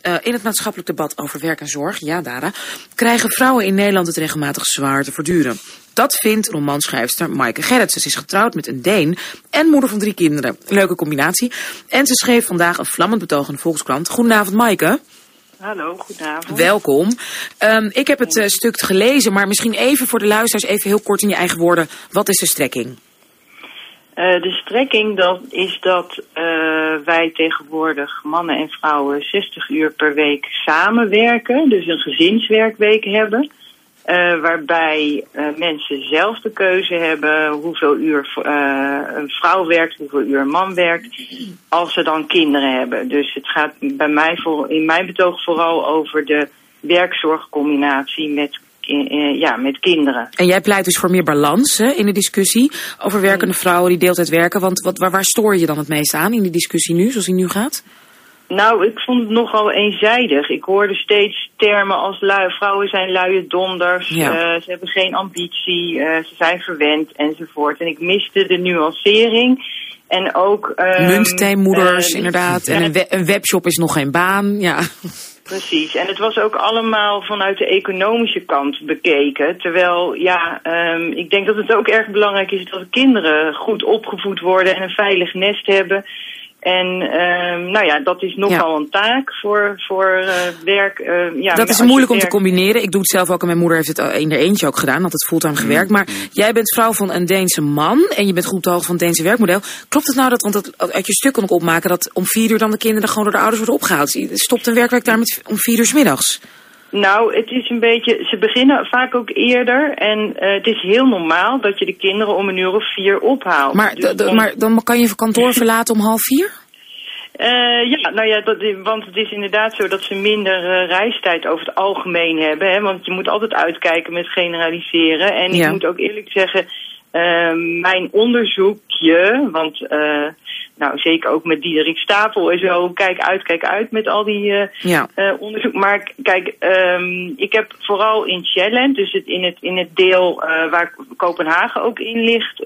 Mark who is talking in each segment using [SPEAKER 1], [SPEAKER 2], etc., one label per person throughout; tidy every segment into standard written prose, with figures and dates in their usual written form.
[SPEAKER 1] in het maatschappelijk debat over werk en zorg, ja Dara, krijgen vrouwen in Nederland het regelmatig zwaar te verduren. Dat vindt romanschrijfster Maaike Gerritsen. Ze is getrouwd met een Deen en moeder van 3 kinderen. Leuke combinatie. En ze schreef vandaag een vlammend betoog in de Volkskrant. Goedenavond Maaike.
[SPEAKER 2] Hallo, goedenavond.
[SPEAKER 1] Welkom. Ik heb het stuk gelezen, maar misschien even voor de luisteraars even heel kort in je eigen woorden. Wat is de strekking?
[SPEAKER 2] De strekking is dat wij tegenwoordig mannen en vrouwen 60 uur per week samenwerken. Dus een gezinswerkweek hebben. Waarbij mensen zelf de keuze hebben hoeveel uur een vrouw werkt, hoeveel uur een man werkt, als ze dan kinderen hebben. Dus het gaat bij mij in mijn betoog vooral over de werkzorgcombinatie met kinderen. En
[SPEAKER 1] jij pleit dus voor meer balans in de discussie over werkende vrouwen die deeltijd werken. Want waar stoor je dan het meest aan in die discussie nu, zoals die nu gaat?
[SPEAKER 2] Nou, ik vond het nogal eenzijdig. Ik hoorde steeds termen als vrouwen zijn luie donders, ze hebben geen ambitie, ze zijn verwend enzovoort. En ik miste de nuancering. En ook
[SPEAKER 1] munttheemoeders, inderdaad. En een webshop is nog geen baan, ja.
[SPEAKER 2] Precies, en het was ook allemaal vanuit de economische kant bekeken. Terwijl, ik denk dat het ook erg belangrijk is dat de kinderen goed opgevoed worden en een veilig nest hebben. En dat is nogal een taak voor werk.
[SPEAKER 1] Dat is moeilijk om te combineren. Ik doe het zelf ook en mijn moeder heeft het in haar eentje ook gedaan. Altijd fulltime gewerkt. Maar jij bent vrouw van een Deense man en je bent goed op de hoogte van het Deense werkmodel. Klopt het nou want dat uit je stuk kon ik opmaken dat om 4 uur dan de kinderen gewoon door de ouders worden opgehaald? Stopt een werkweek daar om 4 uur 's middags?
[SPEAKER 2] Nou, het is een beetje, ze beginnen vaak ook eerder en het is heel normaal dat je de kinderen om 1:00 of 4 ophaalt.
[SPEAKER 1] Maar dan kan je kantoor verlaten om 3:30?
[SPEAKER 2] Want het is inderdaad zo dat ze minder reistijd over het algemeen hebben. Hè, want je moet altijd uitkijken met generaliseren. En ik moet ook eerlijk zeggen, mijn onderzoekje, want zeker ook met Diederik Stapel en zo, kijk uit met al die onderzoek. Maar kijk, ik heb vooral in Sjælland, dus in het deel waar Kopenhagen ook in ligt,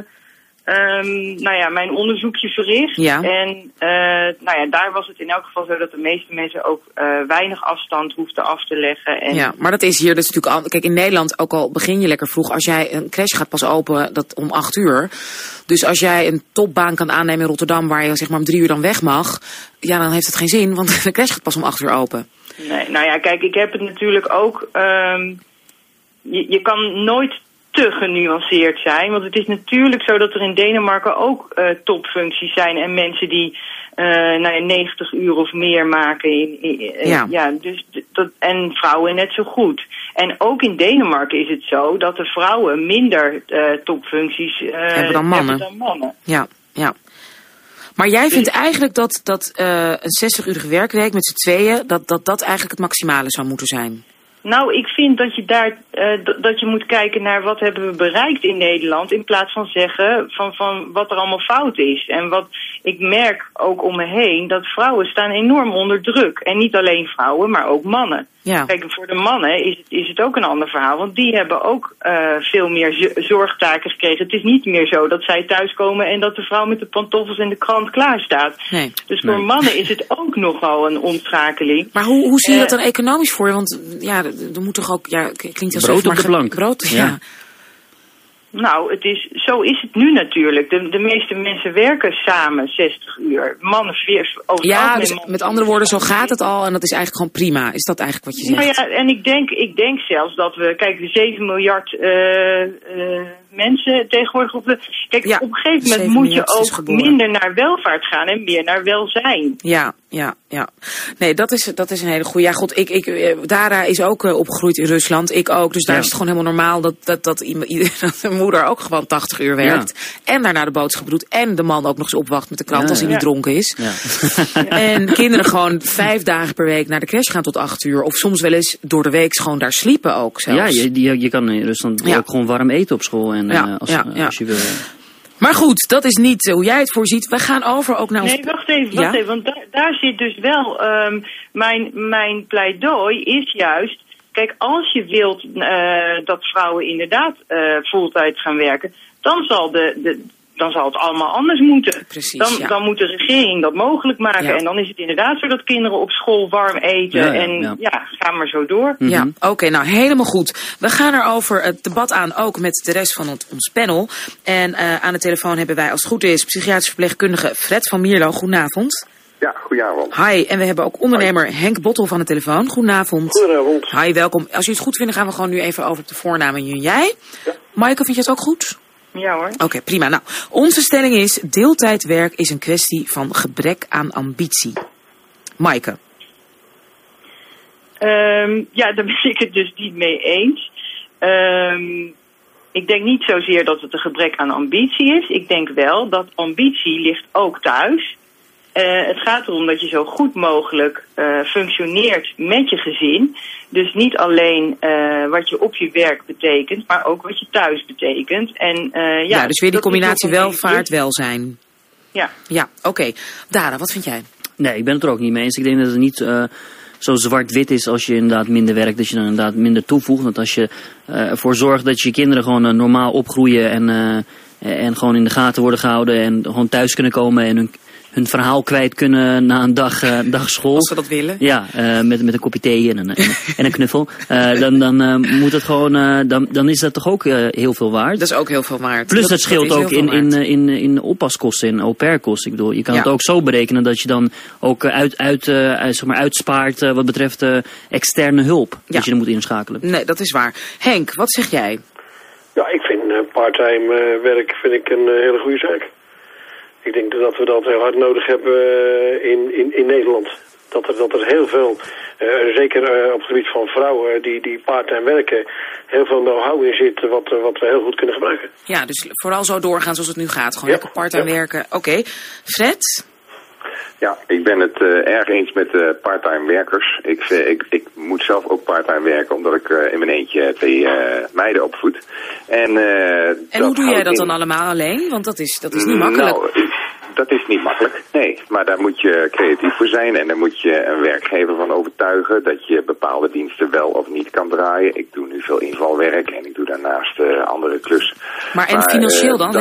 [SPEAKER 2] mijn onderzoekje verricht. Ja. En daar was het in elk geval zo dat de meeste mensen ook weinig afstand hoefden af te leggen. En
[SPEAKER 1] ja, maar dat is hier dus natuurlijk kijk, in Nederland, ook al begin je lekker vroeg, als jij een crash gaat pas open om 8 uur. Dus als jij een topbaan kan aannemen in Rotterdam waar je zeg maar om 3 uur dan weg mag, dan heeft het geen zin, want de crash gaat pas om 8 uur open.
[SPEAKER 2] Nee, kijk, ik heb het natuurlijk ook, je kan nooit te genuanceerd zijn. Want het is natuurlijk zo dat er in Denemarken ook topfuncties zijn en mensen die 90 uur of meer maken. En vrouwen net zo goed. En ook in Denemarken is het zo dat de vrouwen minder topfuncties
[SPEAKER 1] hebben dan mannen. Ja. Maar jij vindt eigenlijk dat een 60-urige werkweek met z'n tweeën, dat eigenlijk het maximale zou moeten zijn?
[SPEAKER 2] Nou, ik vind dat je dat je moet kijken naar wat hebben we bereikt in Nederland, in plaats van zeggen van wat er allemaal fout is. En wat ik merk ook om me heen, dat vrouwen staan enorm onder druk. En niet alleen vrouwen, maar ook mannen. Ja. Kijk, voor de mannen is het ook een ander verhaal, want die hebben ook veel meer zorgtaken gekregen. Het is niet meer zo dat zij thuiskomen en dat de vrouw met de pantoffels en de krant klaar staat. Nee. Dus voor mannen is het ook nogal een omschakeling.
[SPEAKER 1] Maar hoe zie je dat dan economisch voor je? Want er moet toch ook, klinkt als
[SPEAKER 3] brood op de plank.
[SPEAKER 1] Brood, ja.
[SPEAKER 2] Nou, zo is het nu natuurlijk. De meeste mensen werken samen 60 uur. Mannen
[SPEAKER 1] dus met andere woorden, zo gaat het al en dat is eigenlijk gewoon prima. Is dat eigenlijk wat je zegt?
[SPEAKER 2] Nou ja, en ik denk zelfs dat we, kijk, de 7 miljard mensen tegenwoordig op een gegeven moment moet je ook minder naar welvaart gaan en meer naar welzijn.
[SPEAKER 1] Ja. Nee, dat is een hele goede. Ja, god, Dara is ook opgegroeid in Rusland. Ik ook. Dus daar is het gewoon helemaal normaal dat de moeder ook gewoon 80 uur werkt. Ja. En daarna de boodschap doet. En de man ook nog eens opwacht met de krant als hij niet dronken is. Ja. En kinderen gewoon 5 dagen per week naar de crash gaan tot 8 uur. Of soms wel eens door de week gewoon daar sliepen ook zelfs.
[SPEAKER 3] Ja, je kan in Rusland ook gewoon warm eten op school. En als je wil.
[SPEAKER 1] Maar goed, dat is niet hoe jij het voorziet. We gaan over ook naar ons...
[SPEAKER 2] Nee, wacht even. Want daar zit dus wel... Mijn pleidooi is juist... Kijk, als je wilt dat vrouwen inderdaad fulltime gaan werken... dan zal dan zal het allemaal anders moeten.
[SPEAKER 1] Precies,
[SPEAKER 2] dan moet de regering dat mogelijk maken. Ja. En dan is het inderdaad zo dat kinderen op school warm eten. Ga maar zo door.
[SPEAKER 1] Ja, oké, nou helemaal goed. We gaan erover het debat aan, ook met de rest van ons panel. En aan de telefoon hebben wij, als het goed is, psychiatrisch verpleegkundige Fred van Mierlo. Goedenavond.
[SPEAKER 4] Ja, goedenavond.
[SPEAKER 1] Hi, en we hebben ook ondernemer Henk Bottel van de telefoon. Goedenavond.
[SPEAKER 4] Goedenavond.
[SPEAKER 1] Hi, welkom. Als u het goed vindt, dan gaan we gewoon nu even over op de voornamen. Jij? Ja. Maaike, vind je het ook goed?
[SPEAKER 2] Ja hoor.
[SPEAKER 1] Oké, prima. Nou, onze stelling is, deeltijdwerk is een kwestie van gebrek aan ambitie. Maaike?
[SPEAKER 2] Daar ben ik het dus niet mee eens. Ik denk niet zozeer dat het een gebrek aan ambitie is. Ik denk wel dat ambitie ligt ook thuis. Het gaat erom dat je zo goed mogelijk functioneert met je gezin. Dus niet alleen wat je op je werk betekent, maar ook wat je thuis betekent. En,
[SPEAKER 1] dus weer die combinatie welvaart-welzijn.
[SPEAKER 2] Ja.
[SPEAKER 1] Ja, oké. Dara, wat vind jij?
[SPEAKER 3] Nee, ik ben het er ook niet mee eens. Ik denk dat het niet zo zwart-wit is als je inderdaad minder werkt, dat je dan inderdaad minder toevoegt. Dat als je ervoor zorgt dat je kinderen gewoon normaal opgroeien en gewoon in de gaten worden gehouden en gewoon thuis kunnen komen en hun verhaal kwijt kunnen na een dag school.
[SPEAKER 1] Als ze dat willen.
[SPEAKER 3] Ja, met een kopje thee en een knuffel. Dan moet het gewoon, dan is dat toch ook heel veel waard.
[SPEAKER 1] Dat is ook heel veel waard.
[SPEAKER 3] Plus dat scheelt ook in oppaskosten, in au-pair-kosten. Ik bedoel, je kan het ook zo berekenen dat je dan ook uitspaart wat betreft externe hulp. Dat je er moet inschakelen.
[SPEAKER 1] Nee, dat is waar. Henk, wat zeg jij?
[SPEAKER 4] Ja, ik vind parttime werk een hele goede zaak. Ik denk dat we dat heel hard nodig hebben in Nederland. Dat er heel veel, zeker op het gebied van vrouwen die part-time werken, heel veel know-how in zit wat we heel goed kunnen gebruiken.
[SPEAKER 1] Ja, dus vooral zo doorgaan zoals het nu gaat. Gewoon lekker part-time werken. Oké. Fred?
[SPEAKER 5] Ja, ik ben het erg eens met part-time werkers. Ik moet zelf ook part-time werken, omdat ik in mijn eentje 2 meiden opvoed. En
[SPEAKER 1] hoe doe jij dat dan allemaal alleen? Want dat is niet makkelijk.
[SPEAKER 5] Nou, dat is niet makkelijk, nee. Maar daar moet je creatief voor zijn en daar moet je een werkgever van overtuigen dat je bepaalde diensten wel of niet kan draaien. Ik doe nu veel invalwerk en ik doe daarnaast andere klus.
[SPEAKER 1] Maar financieel dan?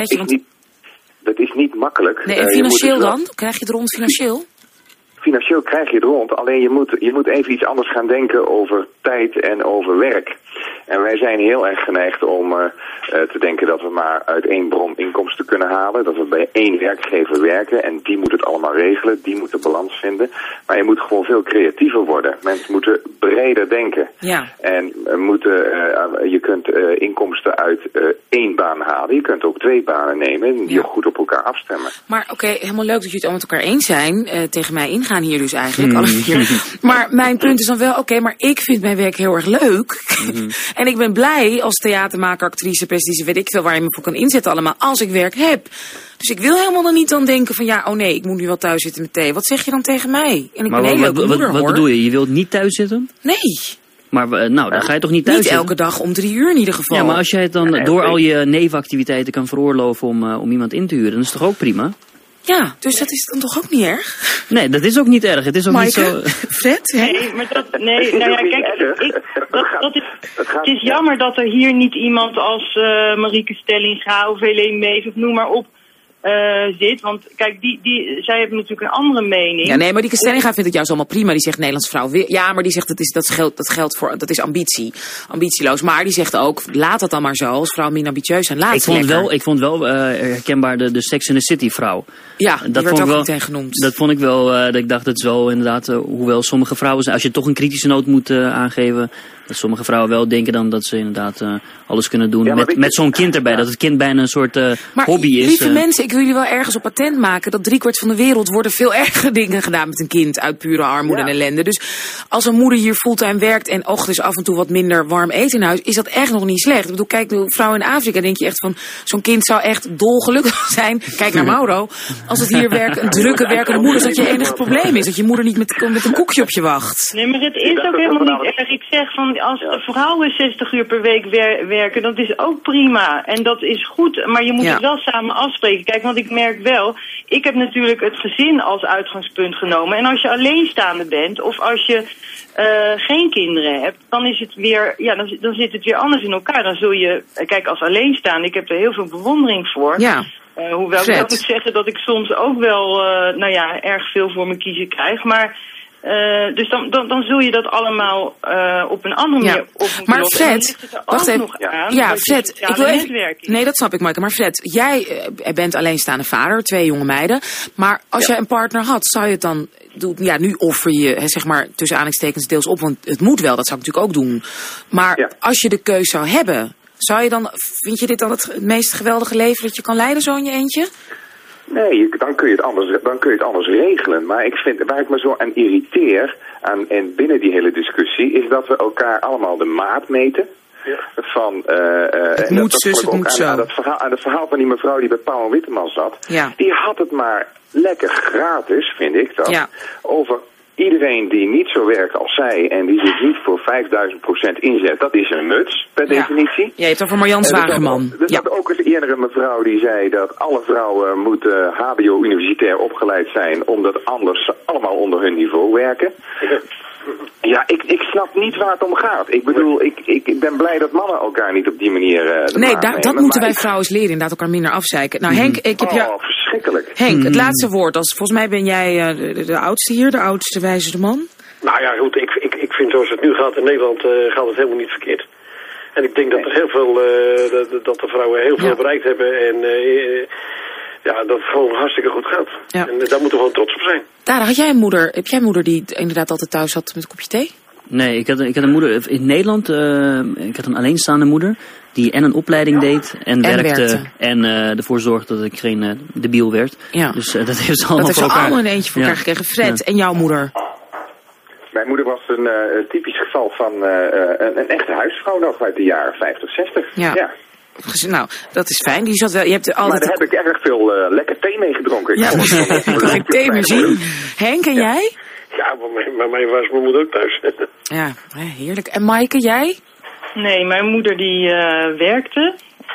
[SPEAKER 5] Dat is niet makkelijk.
[SPEAKER 1] Nee, en financieel dan? Krijg je het rond financieel?
[SPEAKER 5] Financieel krijg je het rond, alleen je moet even iets anders gaan denken over tijd en over werk. En wij zijn heel erg geneigd om te denken dat we maar uit één bron inkomsten kunnen halen. Dat we bij één werkgever werken en die moet het allemaal regelen, die moet de balans vinden. Maar je moet gewoon veel creatiever worden. Mensen moeten breder denken.
[SPEAKER 1] Ja.
[SPEAKER 5] En je kunt inkomsten uit 1 baan halen. Je kunt ook 2 banen nemen die ook goed op elkaar afstemmen.
[SPEAKER 1] Maar oké, helemaal leuk dat jullie het allemaal met elkaar eens zijn. Tegen mij ingaan hier dus eigenlijk, alle 4. Maar mijn punt is dan wel, maar ik vind mijn werk heel erg leuk. En ik ben blij als theatermaker, actrice, prestige, weet ik veel waar je me voor kan inzetten allemaal, als ik werk heb. Dus ik wil helemaal dan niet dan denken van ik moet nu wel thuis zitten met thee. Wat zeg je dan tegen mij? En ik ben een hele leuke moeder,
[SPEAKER 3] wat bedoel je? Je wilt niet thuis zitten?
[SPEAKER 1] Nee.
[SPEAKER 3] Maar dan ga je toch niet thuis zitten?
[SPEAKER 1] Niet elke dag om 3 uur in ieder geval.
[SPEAKER 3] Ja, maar als jij het dan door al je nevenactiviteiten kan veroorloven om iemand in te huren, dan is het toch ook prima? Ja,
[SPEAKER 1] dus dat is dan toch ook niet erg?
[SPEAKER 3] Nee, dat is ook niet erg. Het is ook
[SPEAKER 1] Maaike?
[SPEAKER 3] niet zo...
[SPEAKER 1] Fred?
[SPEAKER 2] Nee, maar het is jammer dat er hier niet iemand als Marieke Stellinga of Helene Mees of noem maar op zit. Want kijk, zij hebben natuurlijk een andere mening.
[SPEAKER 1] Ja, nee, maar die Stellinga vindt het juist allemaal prima. Die zegt Nederlandse vrouw weer. Ja, maar die zegt dat is ambitie. Ambitieloos. Maar die zegt ook, laat het dan maar zo. Als vrouwen minder ambitieus zijn,
[SPEAKER 3] Ik vond wel herkenbaar de Sex in the City vrouw.
[SPEAKER 1] Ja, dat werd ook meteen genoemd.
[SPEAKER 3] Dat vond ik wel, dat ik dacht, dat is wel inderdaad, hoewel sommige vrouwen zijn, als je toch een kritische noot moet aangeven, dat sommige vrouwen wel denken dan dat ze inderdaad alles kunnen doen met zo'n kind erbij. Dat het kind bijna een soort hobby is.
[SPEAKER 1] Lieve mensen, ik wil jullie wel ergens op patent maken dat 3/4 van de wereld worden veel ergere dingen gedaan met een kind uit pure armoede en ellende. Dus als een moeder hier fulltime werkt en dus af en toe wat minder warm eten in huis, is dat echt nog niet slecht. Ik bedoel, kijk, de vrouwen in Afrika, denk je echt van, zo'n kind zou echt dolgelukkig zijn. Kijk naar Mauro. Als het hier een drukke werkende moeder is, dat je enige probleem is. Dat je moeder niet met een koekje op je wacht.
[SPEAKER 2] Nee, maar het is ook helemaal niet erg. Ik zeg van, als vrouwen 60 uur per week werken, dat is ook prima. En dat is goed, maar je moet het wel samen afspreken. Kijk, want ik merk wel, ik heb natuurlijk het gezin als uitgangspunt genomen. En als je alleenstaande bent, of als je geen kinderen hebt, dan is het weer, dan zit het weer anders in elkaar. Dan zul je, kijk, als alleenstaande, ik heb er heel veel bewondering voor.
[SPEAKER 1] Ja.
[SPEAKER 2] Hoewel ik ook moet zeggen dat ik soms ook wel, erg veel voor me kiezen krijg. Maar dus dan zul je dat allemaal op een andere manier op moeten
[SPEAKER 1] maar
[SPEAKER 2] lossen.
[SPEAKER 1] Fred, wacht even. Fred,
[SPEAKER 2] ik wil even...
[SPEAKER 1] Nee, dat snap ik, Maaike. Maar Fred, jij bent alleenstaande vader, 2 jonge meiden. Maar als jij een partner had, zou je het dan doen? Ja, nu offer je, zeg maar, tussen aanhalingstekens deels op, want het moet wel, dat zou ik natuurlijk ook doen. Maar als je de keus zou hebben, vind je dit dan het meest geweldige leven dat je kan leiden, zo in je eentje?
[SPEAKER 5] Nee, dan kun je het anders regelen. Maar ik vind, waar ik me zo aan irriteer, en binnen die hele discussie, is dat we elkaar allemaal de maat meten. Ja. Van,
[SPEAKER 1] het moet zus, het moet zo.
[SPEAKER 5] Aan het verhaal van die mevrouw die bij Paul Witteman zat. Ja. Die had het maar lekker gratis, vind ik dat. Ja. Over iedereen die niet zo werkt als zij en die zich niet voor 5000% inzet, dat is een muts, per definitie. Ja,
[SPEAKER 1] je hebt over Marjan Zwageman.
[SPEAKER 5] Er zat ook eens eerder een mevrouw die zei dat alle vrouwen moeten hbo-universitair opgeleid zijn, omdat anders allemaal onder hun niveau werken. Ja, ik snap niet waar het om gaat. Ik bedoel, ik ben blij dat mannen elkaar niet op die manier
[SPEAKER 1] dat moeten wij vrouwen eens leren, inderdaad elkaar minder afzeiken. Nou Henk, ik heb jou...
[SPEAKER 5] verschrikkelijk.
[SPEAKER 1] Henk, het laatste woord. Volgens mij ben jij de oudste hier, de oudste wijzere man.
[SPEAKER 4] Nou ja, goed, ik vind zoals het nu gaat in Nederland gaat het helemaal niet verkeerd. En ik denk dat er heel veel, dat de vrouwen heel veel bereikt hebben en... dat het gewoon hartstikke goed gaat. Ja. En daar moeten we gewoon trots op zijn.
[SPEAKER 1] Dara, heb jij een moeder die inderdaad altijd thuis zat met een kopje thee?
[SPEAKER 3] Nee, ik had een moeder in Nederland. Ik had een alleenstaande moeder die en een opleiding deed en werkte. En ervoor zorgde dat ik geen debiel werd. Ja. Dus dat heeft ze allemaal voor elkaar.
[SPEAKER 1] allemaal in eentje voor elkaar gekregen. Fred, en jouw moeder?
[SPEAKER 5] Mijn moeder was een typisch geval van een echte huisvrouw nog uit de jaren 50, 60. Ja.
[SPEAKER 1] Nou, dat is fijn. Die zat wel, je hebt altijd...
[SPEAKER 5] Maar daar heb ik erg veel lekker thee mee gedronken.
[SPEAKER 1] Ja, ik kan geen thee meer zien. Henk, en jij?
[SPEAKER 4] Ja, bij mij was mijn moeder ook thuis.
[SPEAKER 1] Ja, heerlijk. En Maaike, jij?
[SPEAKER 2] Nee, mijn moeder die werkte.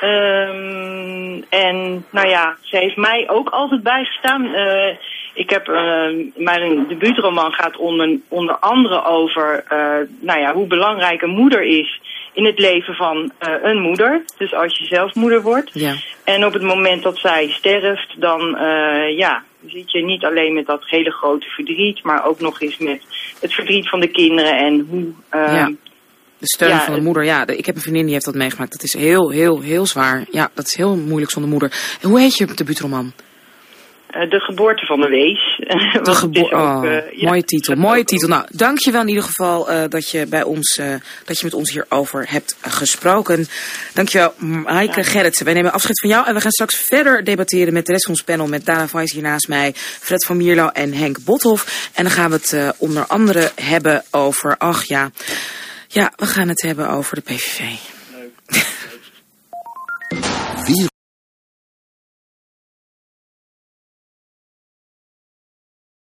[SPEAKER 2] En nou ja, ze heeft mij ook altijd bijgestaan. Ik heb mijn debuutroman gaat onder andere over hoe belangrijk een moeder is in het leven van een moeder. Dus als je zelf moeder wordt. Ja. En op het moment dat zij sterft, dan zit je niet alleen met dat hele grote verdriet, maar ook nog eens met het verdriet van de kinderen en hoe...
[SPEAKER 1] de steun van de moeder. Ja, ik heb een vriendin die heeft dat meegemaakt. Dat is heel, heel, heel zwaar. Ja, dat is heel moeilijk zonder moeder. En hoe heet je debuutroman?
[SPEAKER 2] De geboorte van de wees.
[SPEAKER 1] Mooie titel, mooie titel. Nou, dankjewel in ieder geval dat je met ons hierover hebt gesproken. Dankjewel, Maaike Gerritsen. Wij nemen afscheid van jou en we gaan straks verder debatteren met de rest van ons panel, met Dana Weiss hier naast mij, Fred van Mierlo en Henk Bothoff. En dan gaan we het onder andere hebben over, we gaan het hebben over de PVV.